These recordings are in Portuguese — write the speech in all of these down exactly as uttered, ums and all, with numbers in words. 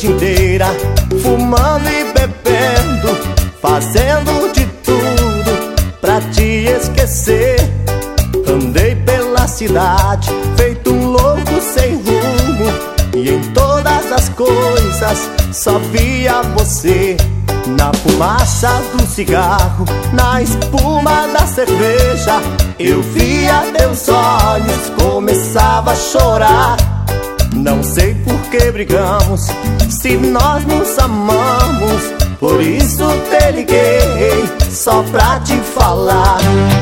noite inteira, fumando e bebendo, fazendo de tudo pra te esquecer. Andei pela cidade, feito um louco sem rumo, e em todas as coisas só via você. Na fumaça do cigarro, na espuma da cerveja, eu via teus olhos, começava a chorar. Não sei por que brigamos, se nós nos amamos, por isso te liguei, só pra te falar.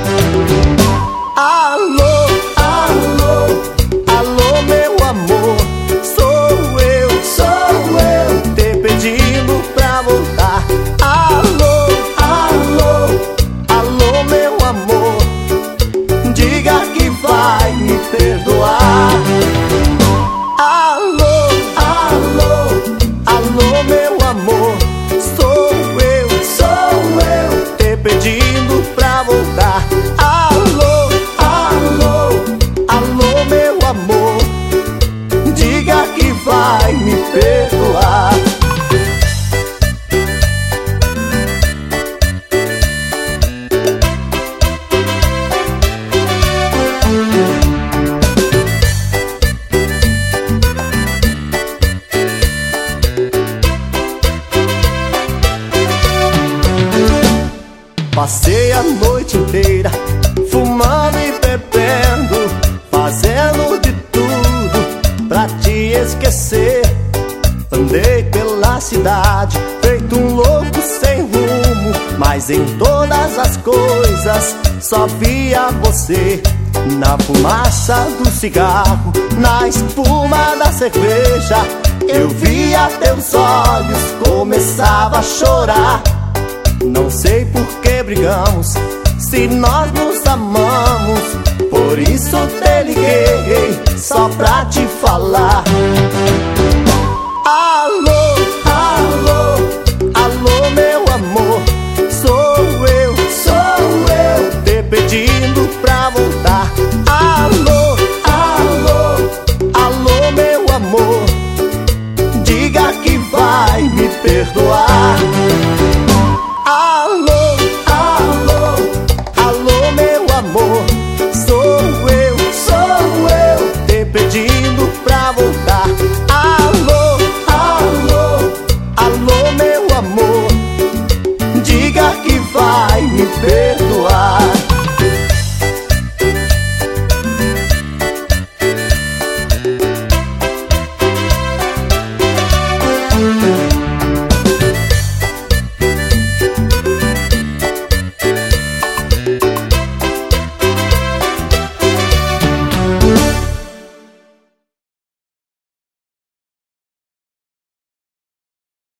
Alô, alô, alô meu amor, sou eu, sou eu, te pedindo pra voltar. Alô, alô, alô meu amor, diga que vai me perdoar. Alô, alô, alô meu amor, sou eu, sou eu, te pedindo pra voltar. Alô, alô, alô meu amor, diga que vai me perdoar. Passei a noite inteira, fumando e bebendo, fazendo de tudo pra te esquecer. Andei pela cidade, feito um louco sem rumo, mas em todas as coisas só via você. Na fumaça do cigarro, na espuma da cerveja, eu via teus olhos, começava a chorar. Não sei por que brigamos, se nós nos amamos,